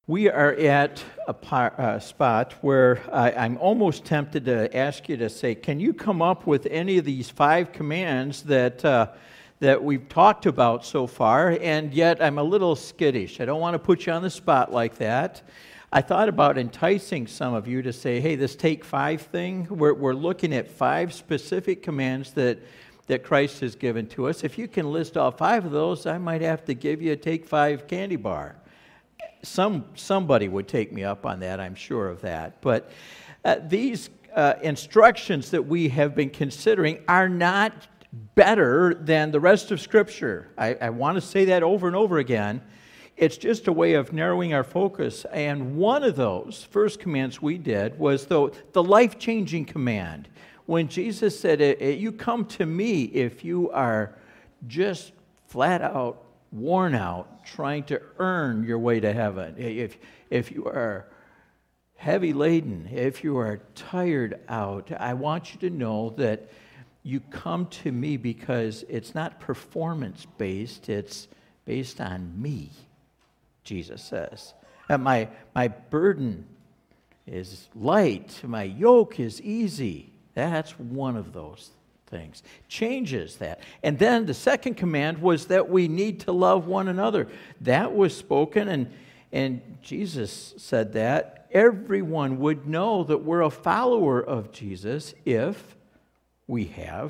We are at a spot where I'm almost tempted to ask you to say, can you come up with any of these 5 commands that we've talked about so far? And yet I'm a little skittish. I don't want to put you on the spot like that. I thought about enticing some of you to say, hey, this Take 5 thing, we're looking at 5 specific commands that Christ has given to us. If you can list all 5 of those, I might have to give you a Take 5 candy bar. Somebody would take me up on that, I'm sure of that. But these instructions that we have been considering are not better than the rest of Scripture. I want to say that over and over again. It's just a way of narrowing our focus. And one of those first commands we did was the life-changing command. When Jesus said, you come to me if you are just flat out worn out, trying to earn your way to heaven. If you are heavy laden, if you are tired out, I want you to know that you come to me because it's not performance-based, it's based on me, Jesus says. And my burden is light, my yoke is easy. That's one of those things. Changes that. And then the second command was that we need to love one another. That was spoken, and Jesus said that everyone would know that we're a follower of Jesus if we have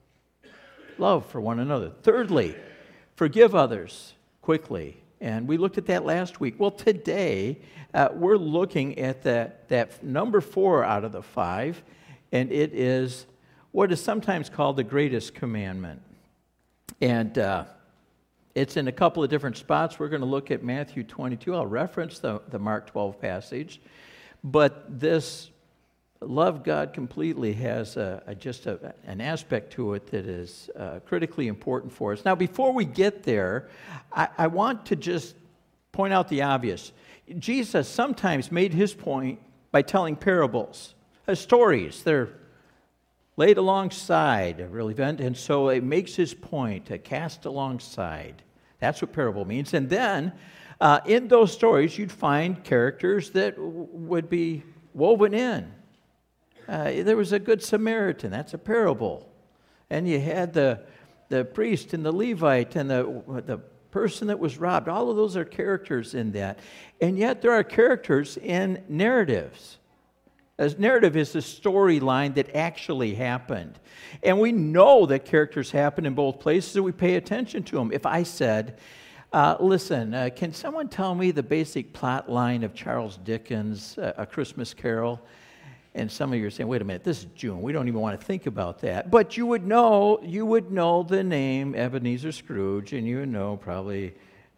love for one another. Thirdly, forgive others quickly. And we looked at that last week. Well, today, we're looking at that number 4 out of the 5, and it is what is sometimes called the greatest commandment. And it's in a couple of different spots. We're going to look at Matthew 22. I'll reference the Mark 12 passage. But this love God completely has an aspect to it that is critically important for us. Now, before we get there, I want to just point out the obvious. Jesus sometimes made his point by telling parables, stories. They're laid alongside a real event, and so it makes his point, cast alongside. That's what parable means. And then, in those stories, you'd find characters that would be woven in. There was a Good Samaritan, that's a parable. And you had the priest and the Levite and the person that was robbed. All of those are characters in that. And yet there are characters in narratives. A narrative is a storyline that actually happened. And we know that characters happen in both places, and we pay attention to them. If I said, listen, can someone tell me the basic plot line of Charles Dickens' A Christmas Carol? And some of you are saying, wait a minute, this is June. We don't even want to think about that. But you would know the name Ebenezer Scrooge, and you would know probably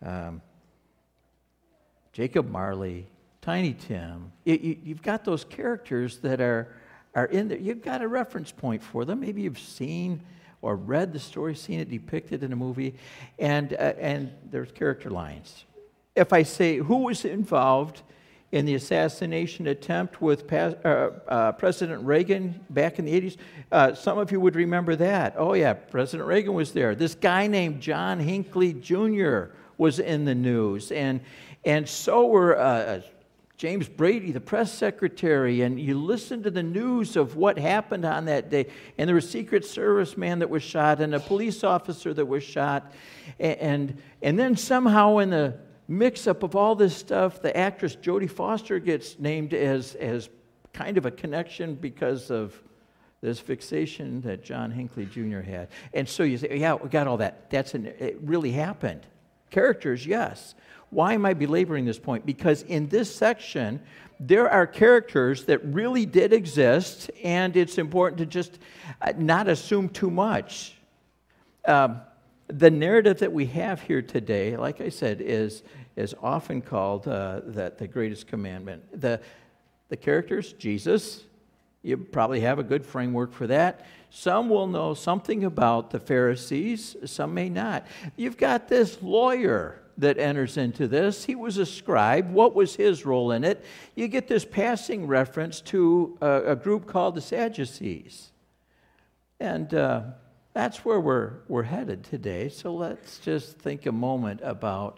Jacob Marley, Tiny Tim. You've got those characters that are in there. You've got a reference point for them. Maybe you've seen or read the story, seen it depicted in a movie, and there's character lines. If I say who was involved in the assassination attempt with President Reagan back in the 80s, some of you would remember that. Oh yeah, President Reagan was there. This guy named John Hinckley Jr. was in the news, and so were James Brady, the press secretary, and you listen to the news of what happened on that day, and there was a Secret Service man that was shot, and a police officer that was shot, and then somehow in the mix-up of all this stuff, the actress Jodie Foster gets named as kind of a connection because of this fixation that John Hinckley Jr. had. And so you say, yeah, we got all that. It really happened. Characters, yes. Why am I belaboring this point? Because in this section, there are characters that really did exist, and it's important to just not assume too much. The narrative that we have here today, like I said, is often called the greatest commandment. The characters, Jesus, you probably have a good framework for that. Some will know something about the Pharisees, some may not. You've got this lawyer that enters into this. He was a scribe. What was his role in it? You get this passing reference to a group called the Sadducees. And that's where we're headed today. So let's just think a moment about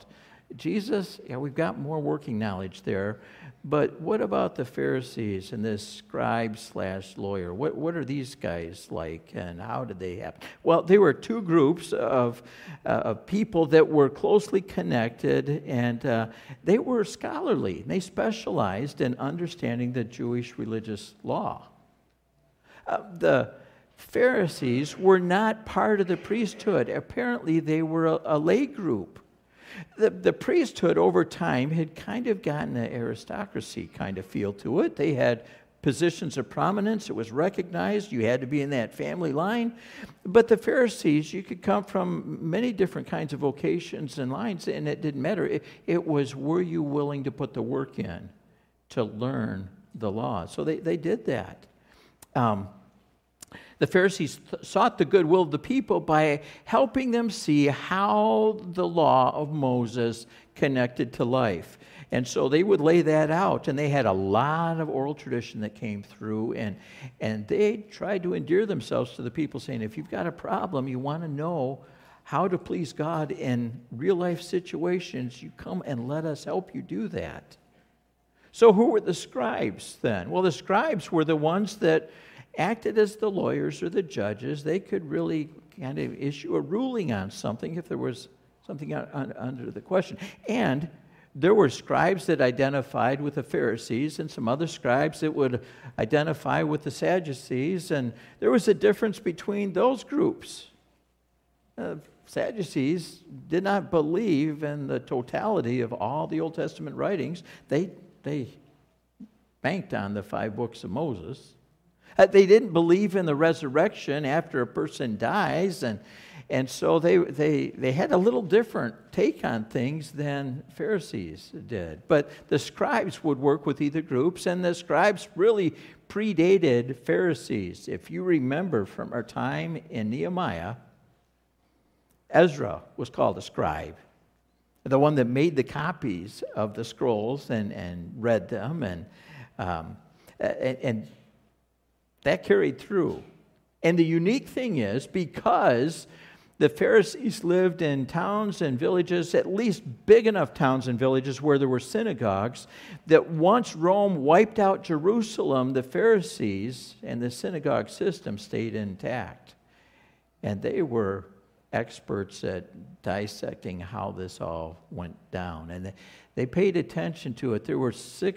Jesus, yeah, we've got more working knowledge there, but what about the Pharisees and this scribe/lawyer? What are these guys like, and how did they happen? Well, they were two groups of people that were closely connected, and they were scholarly. They specialized in understanding the Jewish religious law. The Pharisees were not part of the priesthood. Apparently, they were a lay group. The priesthood over time had kind of gotten an aristocracy kind of feel to it. They had positions of prominence. It was recognized. You had to be in that family line. But the Pharisees, you could come from many different kinds of vocations and lines, and it didn't matter. It was, were you willing to put the work in to learn the law? So they did that. The Pharisees sought the goodwill of the people by helping them see how the law of Moses connected to life. And so they would lay that out, and they had a lot of oral tradition that came through, and they tried to endear themselves to the people, saying, if you've got a problem, you want to know how to please God in real-life situations, you come and let us help you do that. So who were the scribes then? Well, the scribes were the ones that acted as the lawyers or the judges. They could really kind of issue a ruling on something if there was something under the question. And there were scribes that identified with the Pharisees and some other scribes that would identify with the Sadducees, and there was a difference between those groups. Sadducees did not believe in the totality of all the Old Testament writings. They banked on the 5 books of Moses. They didn't believe in the resurrection after a person dies, and so they had a little different take on things than Pharisees did. But the scribes would work with either groups, and the scribes really predated Pharisees. If you remember from our time in Nehemiah, Ezra was called a scribe, the one that made the copies of the scrolls and read them, and that carried through. And the unique thing is, because the Pharisees lived in towns and villages, at least big enough towns and villages where there were synagogues, that once Rome wiped out Jerusalem, the Pharisees and the synagogue system stayed intact. And they were experts at dissecting how this all went down. And they paid attention to it. There were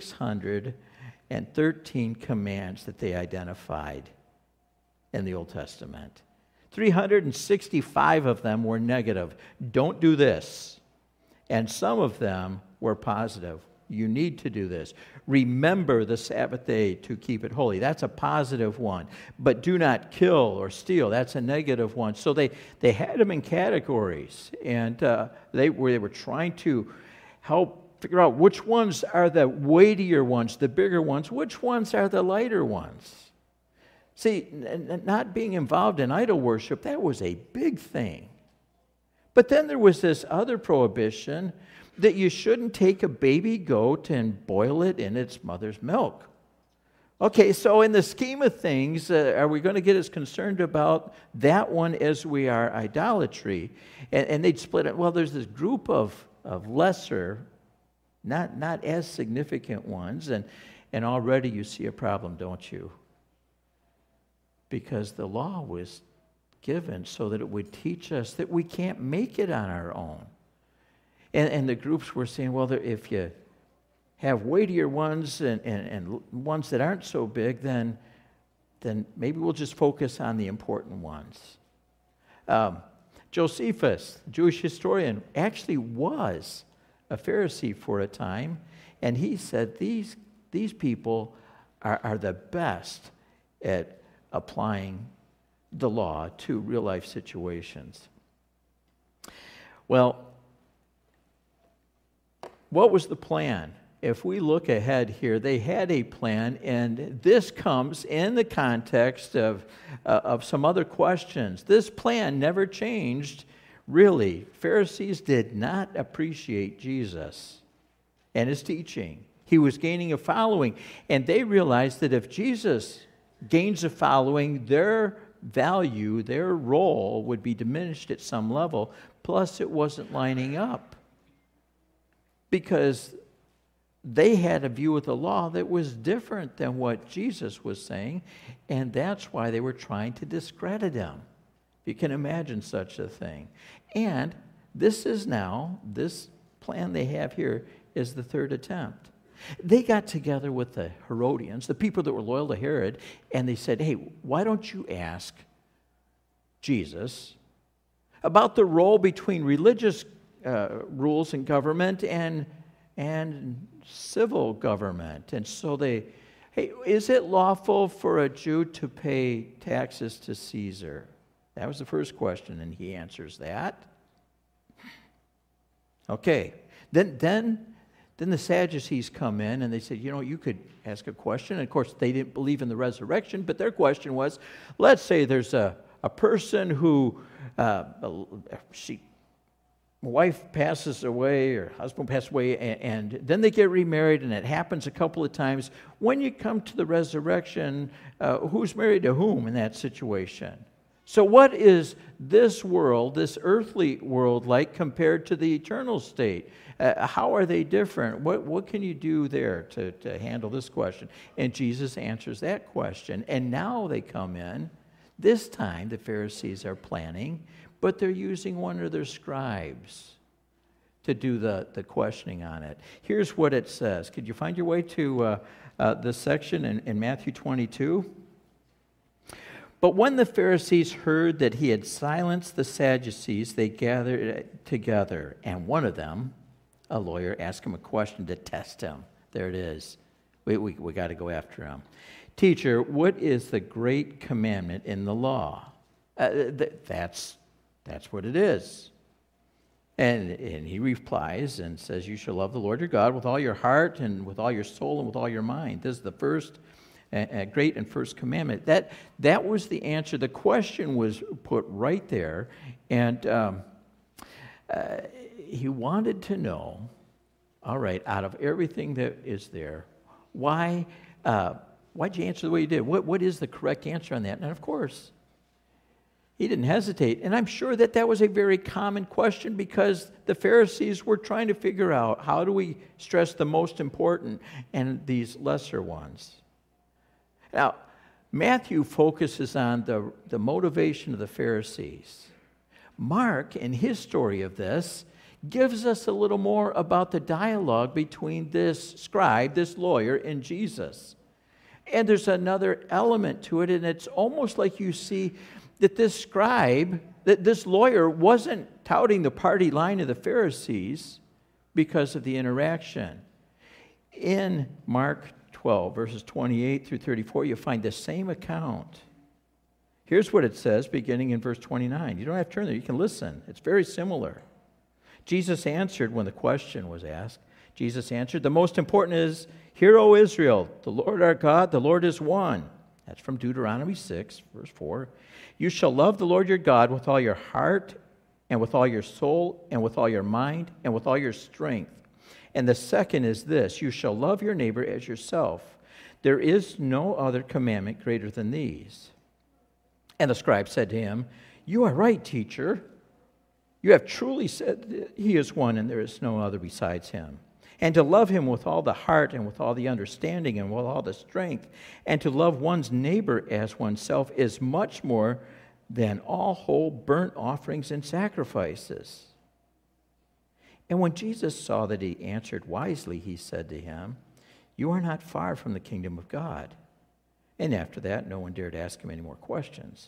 613 commands that they identified in the Old Testament. 365 of them were negative. Don't do this. And some of them were positive. You need to do this. Remember the Sabbath day to keep it holy. That's a positive one. But do not kill or steal. That's a negative one. So they had them in categories. And they were trying to help figure out which ones are the weightier ones, the bigger ones, which ones are the lighter ones. See, not being involved in idol worship, that was a big thing. But then there was this other prohibition that you shouldn't take a baby goat and boil it in its mother's milk. Okay, so in the scheme of things, are we going to get as concerned about that one as we are idolatry? And they'd split it. Well, there's this group of lesser, not as significant ones, and already you see a problem, don't you? Because the law was given so that it would teach us that we can't make it on our own. And the groups were saying, well, if you have weightier ones and ones that aren't so big, then maybe we'll just focus on the important ones. Josephus, the Jewish historian, actually was a Pharisee for a time, and he said these people are the best at applying the law to real-life situations. Well, what was the plan? If we look ahead here, they had a plan, and this comes in the context of some other questions. This plan never changed, really. Pharisees did not appreciate Jesus and his teaching. He was gaining a following, and they realized that if Jesus gains a following, their value, their role would be diminished at some level, plus it wasn't lining up. because they had a view of the law that was different than what Jesus was saying, and that's why they were trying to discredit him. You can imagine such a thing. And this plan they have here is the third attempt. They got together with the Herodians, the people that were loyal to Herod, and they said, hey, why don't you ask Jesus about the role between religious rules in government and civil government? And so hey, is it lawful for a Jew to pay taxes to Caesar? That was the first question, and he answers that. Okay, then the Sadducees come in, and they said, you could ask a question. And of course, they didn't believe in the resurrection, but their question was, let's say there's a person who, wife passes away or husband passes away, and then they get remarried, and it happens a couple of times. When you come to the resurrection, who's married to whom in that situation? So what is this world, this earthly world, like compared to the eternal state? How are they different? What can you do there to handle this question? And Jesus answers that question. And now they come in. This time the Pharisees are planning, but they're using one of their scribes to do the questioning on it. Here's what it says. Could you find your way to this section in Matthew 22? But when the Pharisees heard that he had silenced the Sadducees, they gathered together, and one of them, a lawyer, asked him a question to test him. There it is. We got to go after him. Teacher, what is the great commandment in the law? That's what it is. And he replies and says, you shall love the Lord your God with all your heart and with all your soul and with all your mind. This is the first great and first commandment. That was the answer. The question was put right there, and he wanted to know, all right, out of everything that is there, why'd you answer the way you did? What is the correct answer on that? And of course, he didn't hesitate. And I'm sure that was a very common question because the Pharisees were trying to figure out how do we stress the most important and these lesser ones. Now, Matthew focuses on the motivation of the Pharisees. Mark, in his story of this, gives us a little more about the dialogue between this scribe, this lawyer, and Jesus. And there's another element to it, and it's almost like you see that this scribe, that this lawyer wasn't touting the party line of the Pharisees because of the interaction. In Mark 12, verses 28 through 34, you find the same account. Here's what it says, beginning in verse 29. You don't have to turn there. You can listen. It's very similar. Jesus answered when the question was asked. Jesus answered, the most important is, hear, O Israel, the Lord our God, the Lord is one. That's from Deuteronomy 6, verse 4. You shall love the Lord your God with all your heart and with all your soul and with all your mind and with all your strength. And the second is this, you shall love your neighbor as yourself. There is no other commandment greater than these. And the scribe said to him, you are right, teacher. You have truly said that he is one and there is no other besides him. And to love him with all the heart and with all the understanding and with all the strength, and to love one's neighbor as oneself is much more than all whole burnt offerings and sacrifices. And when Jesus saw that he answered wisely, he said to him, you are not far from the kingdom of God. And after that, no one dared ask him any more questions.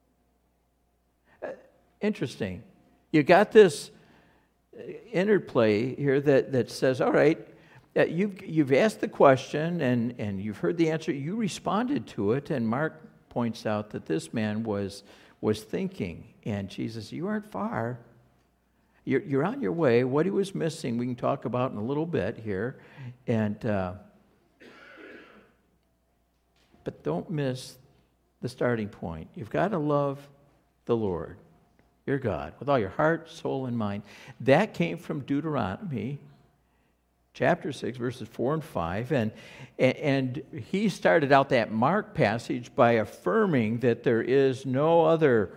Interesting. You got this interplay here that says, all right, you've asked the question and you've heard the answer. You responded to it, and Mark points out that this man was thinking. And Jesus, you aren't far. You're on your way. What he was missing, we can talk about in a little bit here. And but don't miss the starting point. You've got to love the Lord, your God, with all your heart, soul, and mind. That came from Deuteronomy chapter 6, verses 4 and 5. And he started out that Mark passage by affirming that there is no other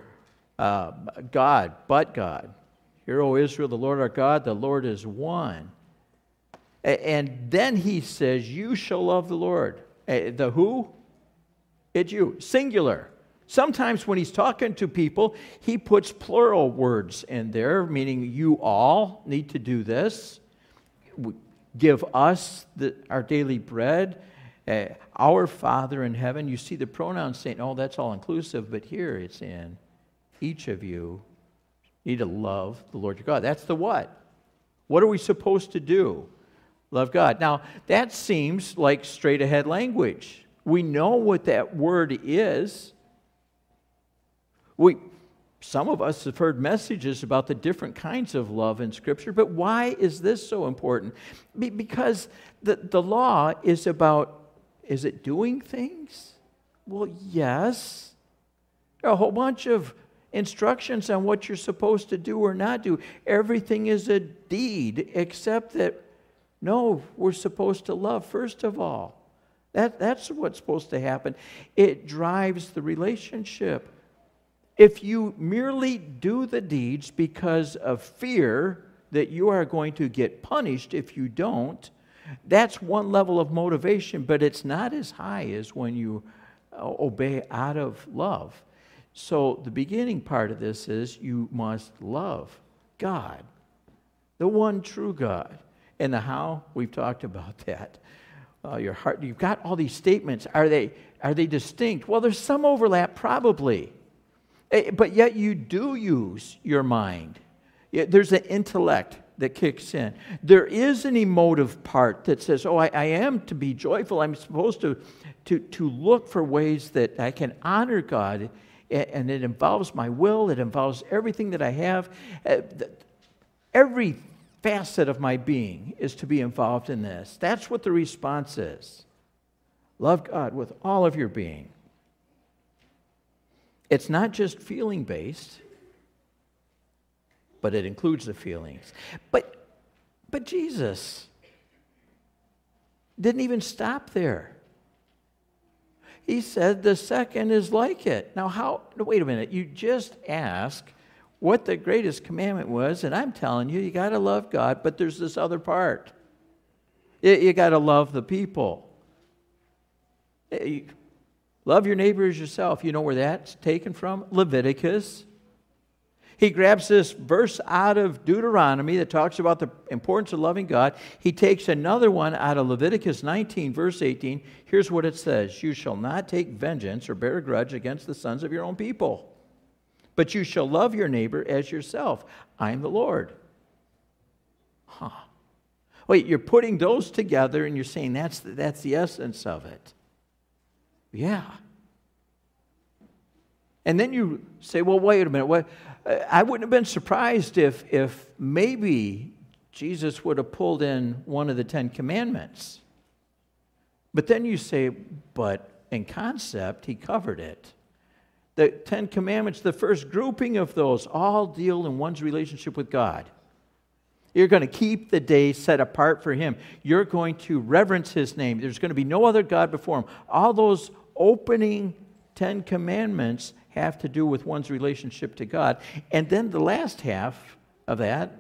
God but God. Hear, O Israel, the Lord our God, the Lord is one. And then he says, you shall love the Lord. The who? It's you. Singular. Sometimes when he's talking to people, he puts plural words in there, meaning you all need to do this. Give us our daily bread. Our Father in heaven. You see the pronouns saying, oh, that's all inclusive, but here it's in each of you need to love the Lord your God. That's the what. What are we supposed to do? Love God. Now, that seems like straight ahead language. We know what that word is. Some of us have heard messages about the different kinds of love in Scripture, but why is this so important? Because the law is about, is it doing things? Well, yes. There are a whole bunch of instructions on what you're supposed to do or not do. Everything is a deed, except that, no, we're supposed to love first of all. That's what's supposed to happen. It drives the relationship. If you merely do the deeds because of fear that you are going to get punished if you don't, that's one level of motivation, but it's not as high as when you obey out of love. So the beginning part of this is you must love God, the one true God. And the how, we've talked about that. Your heart, you've got all these statements. Are they distinct? Well, there's some overlap, probably. But yet you do use your mind. There's an intellect that kicks in. There is an emotive part that says, oh, I am to be joyful. I'm supposed to look for ways that I can honor God. And it involves my will. It involves everything that I have. Every facet of my being is to be involved in this. That's what the response is. Love God with all of your being. It's not just feeling-based, but it includes the feelings. But Jesus didn't even stop there. He said the second is like it. Now, wait a minute. You just asked what the greatest commandment was, and I'm telling you, you got to love God, but there's this other part. You got to love the people. Love your neighbor as yourself. You know where that's taken from? Leviticus. He grabs this verse out of Deuteronomy that talks about the importance of loving God. He takes another one out of Leviticus 19, verse 18. Here's what it says. You shall not take vengeance or bear a grudge against the sons of your own people, but you shall love your neighbor as yourself. I am the Lord. Wait, you're putting those together and you're saying that's the essence of it. Yeah. And then you say, well, wait a minute. I wouldn't have been surprised if maybe Jesus would have pulled in one of the 10 Commandments. But then you say, but in concept, he covered it. The 10 Commandments, the first grouping of those, all deal in one's relationship with God. You're going to keep the day set apart for Him. You're going to reverence His name. There's going to be no other God before Him. All those opening 10 Commandments have to do with one's relationship to God. And then the last half of that,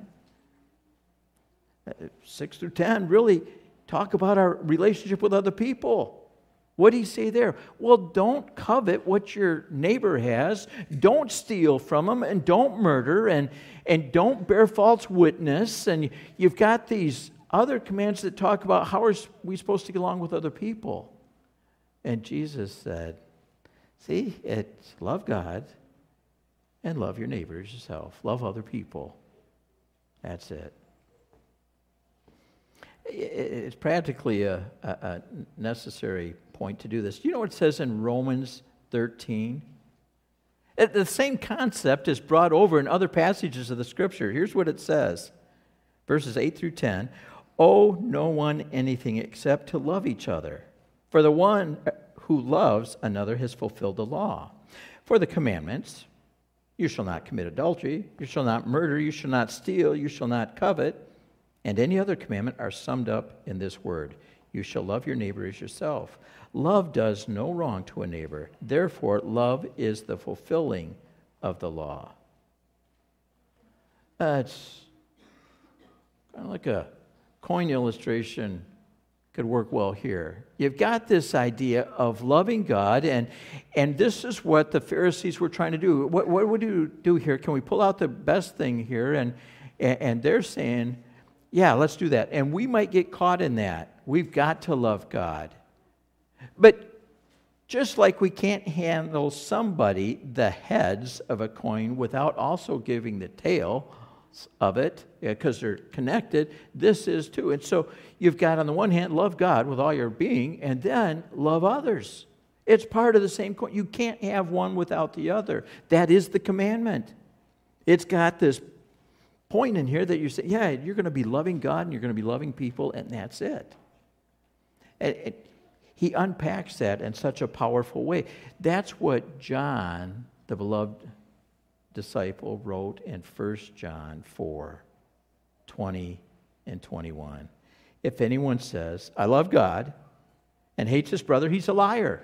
6 through 10, really talk about our relationship with other people. What do you say there? Well, don't covet what your neighbor has. Don't steal from them, and don't murder, and don't bear false witness. And you've got these other commands that talk about how are we supposed to get along with other people. And Jesus said, see, it's love God and love your neighbor as yourself. Love other people. That's it. It's practically a necessary point to do this. Do you know what it says in Romans 13? The same concept is brought over in other passages of the Scripture. Here's what it says, verses 8 through 10. Owe no one anything except to love each other. For the one who loves another has fulfilled the law. For the commandments, you shall not commit adultery, you shall not murder, you shall not steal, you shall not covet, and any other commandment are summed up in this word. You shall love your neighbor as yourself. Love does no wrong to a neighbor. Therefore, love is the fulfilling of the law. It's kind of like a coin illustration could work well here. You've got this idea of loving God, and this is what the Pharisees were trying to do. What would you do here? Can we pull out the best thing here? And they're saying, yeah, let's do that. And we might get caught in that. We've got to love God. But just like we can't handle somebody, the heads of a coin, without also giving the tail of it, because they're connected, this is too. And so you've got, on the one hand, love God with all your being, and then love others. It's part of the same coin. You can't have one without the other. That is the commandment. It's got this point in here that you say, yeah, you're going to be loving God and you're going to be loving people, and that's it. And he unpacks that in such a powerful way. That's what John, the beloved disciple, wrote in 1 John 4:20 and 21. If anyone says, I love God, and hates his brother, he's a liar.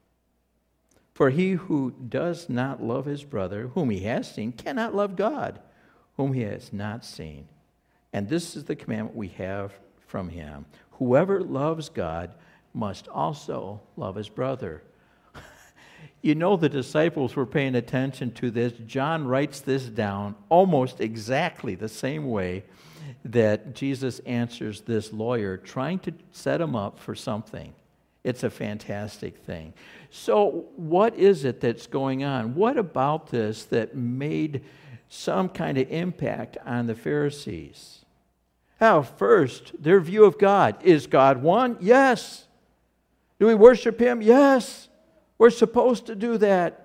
For he who does not love his brother, whom he has seen, cannot love God, whom he has not seen. And this is the commandment we have from him. Whoever loves God must also love his brother. You know, the disciples were paying attention to this. John writes this down almost exactly the same way that Jesus answers this lawyer, trying to set him up for something. It's a fantastic thing. So what is it that's going on? What about this that made some kind of impact on the Pharisees? Now, first, their view of God. Is God one? Yes. Do we worship him? Yes. We're supposed to do that.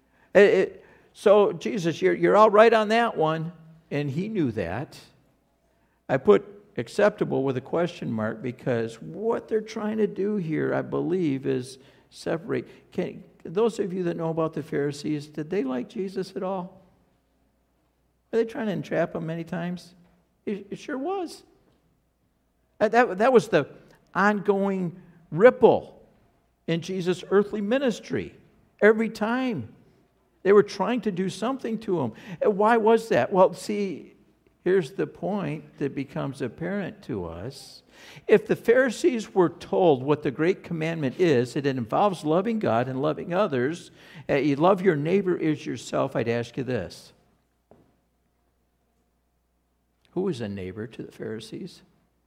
So, Jesus, you're all right on that one. And he knew that. I put acceptable with a question mark because what they're trying to do here, I believe, is separate. Those of you that know about the Pharisees, did they like Jesus at all? Were they trying to entrap him many times? It sure was. That was the ongoing ripple in Jesus' earthly ministry. Every time they were trying to do something to him. Why was that? Well, see, here's the point that becomes apparent to us. If the Pharisees were told what the great commandment is, it involves loving God and loving others, you love your neighbor as yourself, I'd ask you this. Who was a neighbor to the Pharisees?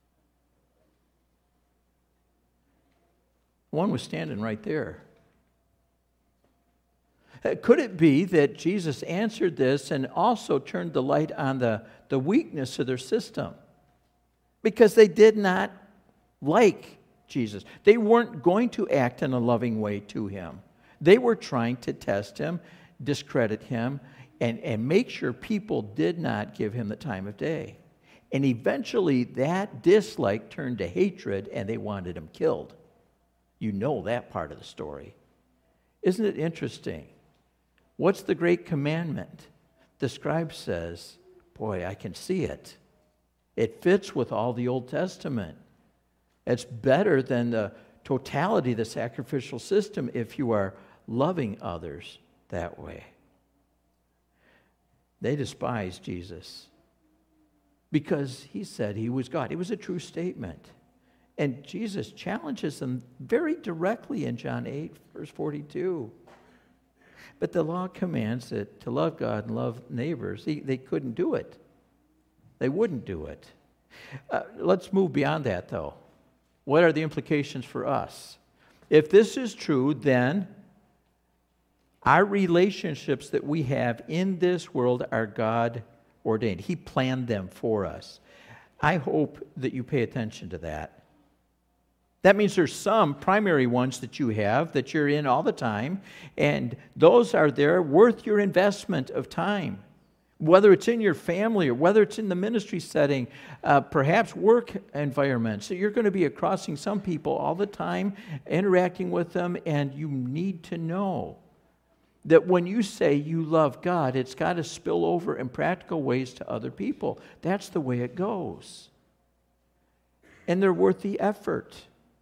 One was standing right there. Could it be that Jesus answered this and also turned the light on the weakness of their system? Because they did not like Jesus. They weren't going to act in a loving way to him. They were trying to test him, discredit him, and make sure people did not give him the time of day. And eventually that dislike turned to hatred and they wanted him killed. You know that part of the story. Isn't it interesting? What's the great commandment? The scribe says, boy, I can see it. It fits with all the Old Testament. It's better than the totality of the sacrificial system if you are loving others that way. They despised Jesus because he said he was God. It was a true statement. And Jesus challenges them very directly in John 8, verse 42. But the law commands it to love God and love neighbors. They couldn't do it. They wouldn't do it. Let's move beyond that, though. What are the implications for us? If this is true, then our relationships that we have in this world are God ordained. He planned them for us. I hope that you pay attention to that. That means there's some primary ones that you have that you're in all the time, and those are there worth your investment of time. Whether it's in your family or whether it's in the ministry setting, perhaps work environment. So you're going to be crossing some people all the time, interacting with them, and you need to know that when you say you love God, it's got to spill over in practical ways to other people. That's the way it goes. And they're worth the effort.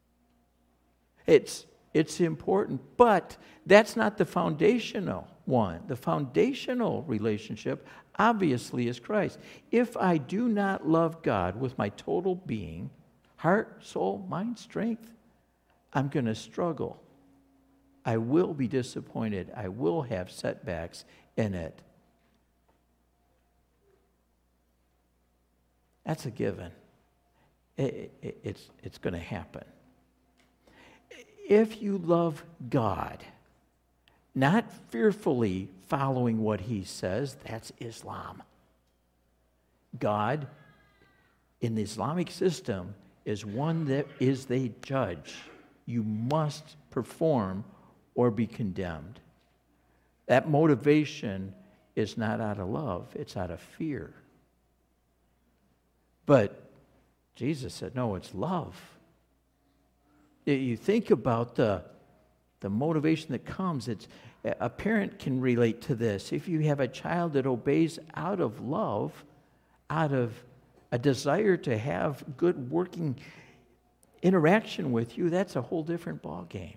It's important, but that's not the foundational one. The foundational relationship, obviously, is Christ. If I do not love God with my total being, heart, soul, mind, strength, I'm going to struggle. I will be disappointed. I will have setbacks in it. That's a given. It's going to happen. If you love God, not fearfully following what he says, that's Islam. God, in the Islamic system, is one that is the judge. You must perform or be condemned. That motivation is not out of love, it's out of fear. But Jesus said, no, it's love. You think about the motivation that comes. A parent can relate to this. If you have a child that obeys out of love, out of a desire to have good working interaction with you, that's a whole different ballgame.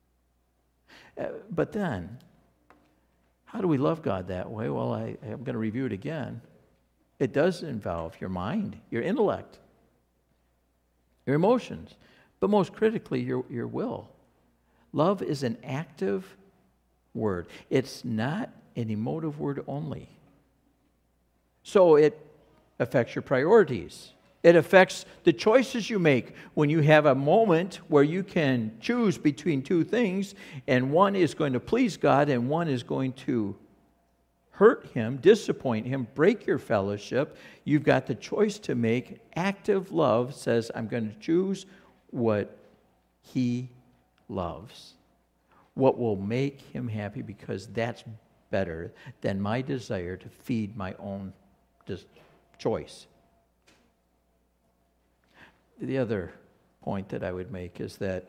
But then, how do we love God that way? Well, I'm going to review it again. It does involve your mind, your intellect, your emotions, but most critically, your will. Love is an active word. It's not an emotive word only. So it affects your priorities. It affects the choices you make when you have a moment where you can choose between two things, and one is going to please God and one is going to hurt him, disappoint him, break your fellowship. You've got the choice to make. Active love says, I'm going to choose what he loves, what will make him happy, because that's better than my desire to feed my own choice. The other point that I would make is that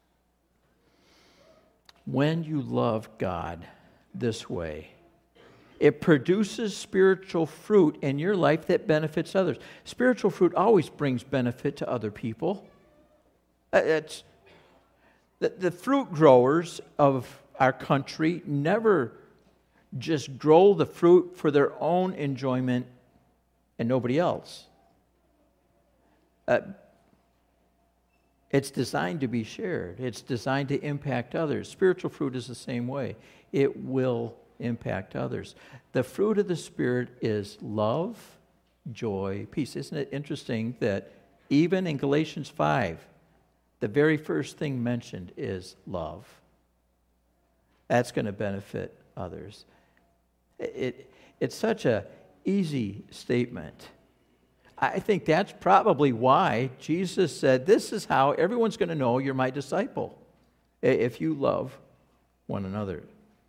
when you love God this way, it produces spiritual fruit in your life that benefits others. Spiritual fruit always brings benefit to other people. It's the fruit growers of our country never just grow the fruit for their own enjoyment and nobody else. It's designed to be shared. It's designed to impact others. Spiritual fruit is the same way. It will impact others. The fruit of the Spirit is love, joy, peace. Isn't it interesting that even in Galatians 5, the very first thing mentioned is love? That's going to benefit others. It's such an easy statement. I think that's probably why Jesus said, this is how everyone's going to know you're my disciple, if you love one another.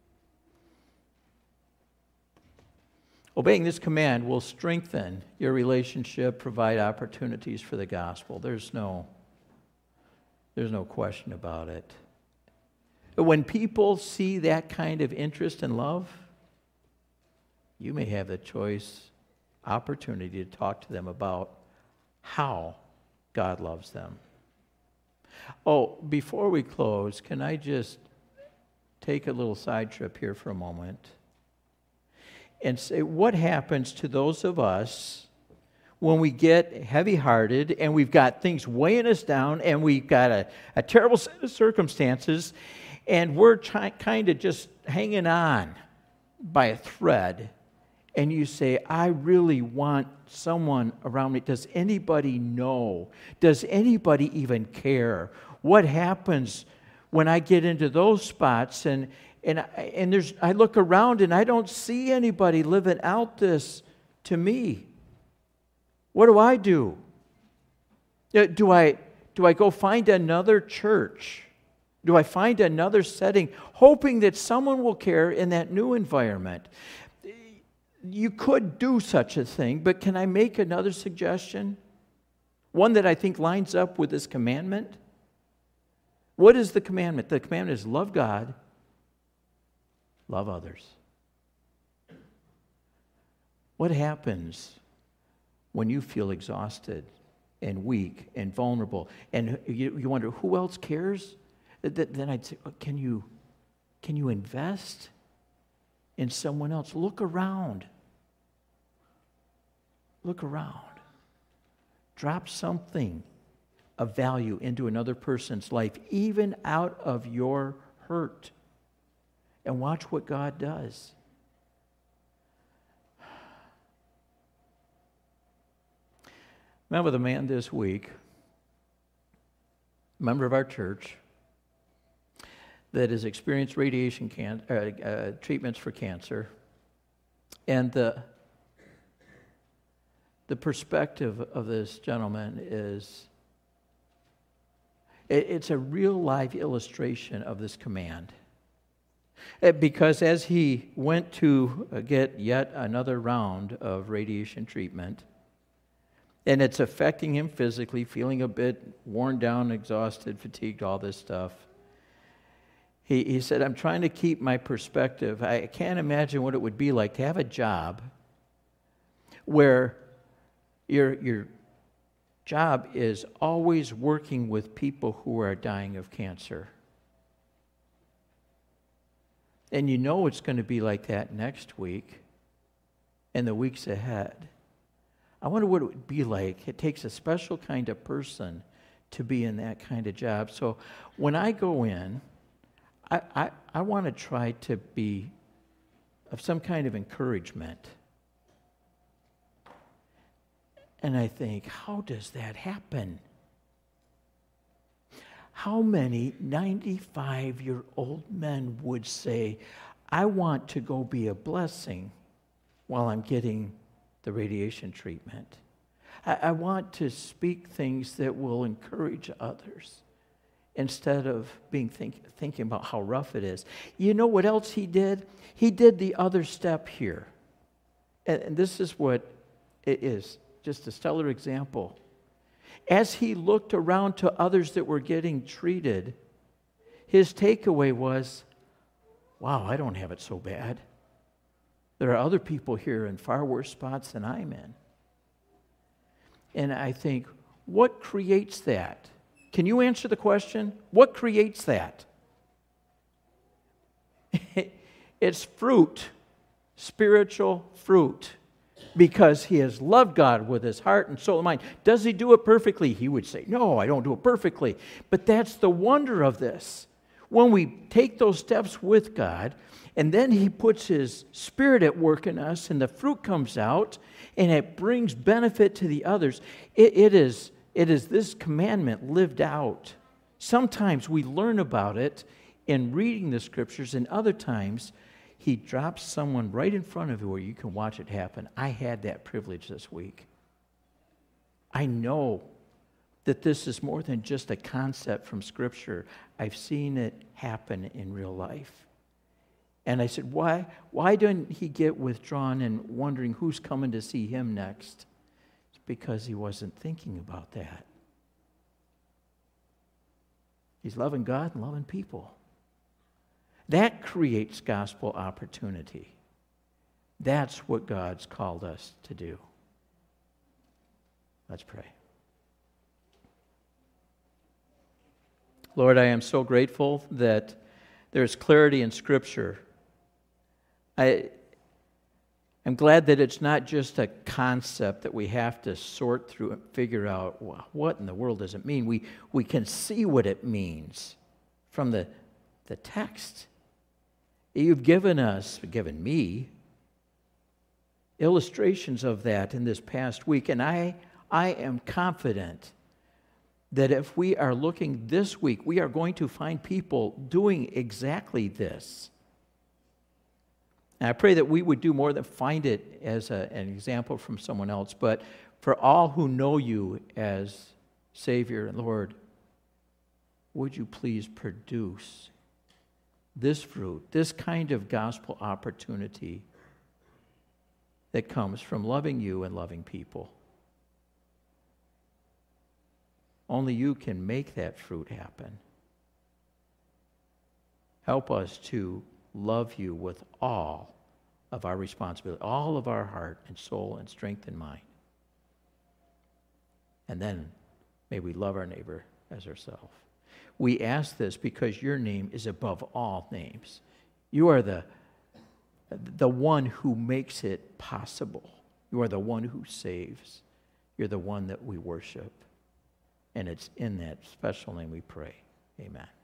Obeying this command will strengthen your relationship, provide opportunities for the gospel. There's no question about it. When people see that kind of interest and love, you may have the opportunity to talk to them about how God loves them. Oh, before we close, can I just take a little side trip here for a moment and say, what happens to those of us when we get heavy-hearted and we've got things weighing us down and we've got a terrible set of circumstances and we're kind of just hanging on by a thread, and you say, I really want someone around me. Does anybody know? Does anybody even care? What happens when I get into those spots and I look around and I don't see anybody living out this to me? What do? Do I go find another church? Do I find another setting, hoping that someone will care in that new environment? You could do such a thing, but can I make another suggestion? One that I think lines up with this commandment. What is the commandment? The commandment is love God, love others. What happens when you feel exhausted and weak and vulnerable and you wonder, who else cares? Then I'd say, can you invest in someone else? Look around. Look around. Drop something of value into another person's life, even out of your hurt, and watch what God does. Met with a man this week, a member of our church, that has experienced radiation treatments for cancer. And the perspective of this gentleman is, it's a real live illustration of this command. Because as he went to get yet another round of radiation treatment, and it's affecting him physically, feeling a bit worn down, exhausted, fatigued, all this stuff. He said, I'm trying to keep my perspective. I can't imagine what it would be like to have a job where your job is always working with people who are dying of cancer. And you know it's going to be like that next week and the weeks ahead. I wonder what it would be like. It takes a special kind of person to be in that kind of job. So when I go in, I want to try to be of some kind of encouragement. And I think, how does that happen? How many 95-year-old men would say, I want to go be a blessing while I'm getting the radiation treatment? I want to speak things that will encourage others instead of thinking about how rough it is. You know what else he did? He did the other step here. And this is what it is, just a stellar example. As he looked around to others that were getting treated, his takeaway was, wow, I don't have it so bad. There are other people here in far worse spots than I'm in. And I think, what creates that? Can you answer the question? What creates that? It's fruit, spiritual fruit, because he has loved God with his heart and soul and mind. Does he do it perfectly? He would say, no, I don't do it perfectly. But that's the wonder of this. When we take those steps with God, and then he puts his Spirit at work in us, and the fruit comes out, and it brings benefit to the others. It is this commandment lived out. Sometimes we learn about it in reading the Scriptures, and other times he drops someone right in front of you where you can watch it happen. I had that privilege this week. I know that this is more than just a concept from Scripture. I've seen it happen in real life. And I said, why didn't he get withdrawn and wondering who's coming to see him next? It's because he wasn't thinking about that. He's loving God and loving people. That creates gospel opportunity. That's what God's called us to do. Let's pray. Lord, I am so grateful that there's clarity in Scripture. I'm glad that it's not just a concept that we have to sort through and figure out, well, what in the world does it mean? We can see what it means from the text. You've given me, illustrations of that in this past week, and I am confident that if we are looking this week, we are going to find people doing exactly this. And I pray that we would do more than find it as an example from someone else, but for all who know you as Savior and Lord, would you please produce this fruit, this kind of gospel opportunity that comes from loving you and loving people. Only you can make that fruit happen. Help us to love you with all of our responsibility, all of our heart and soul and strength and mind. And then may we love our neighbor as ourselves. We ask this because your name is above all names. You are the one who makes it possible. You are the one who saves. You're the one that we worship. And it's in that special name we pray. Amen.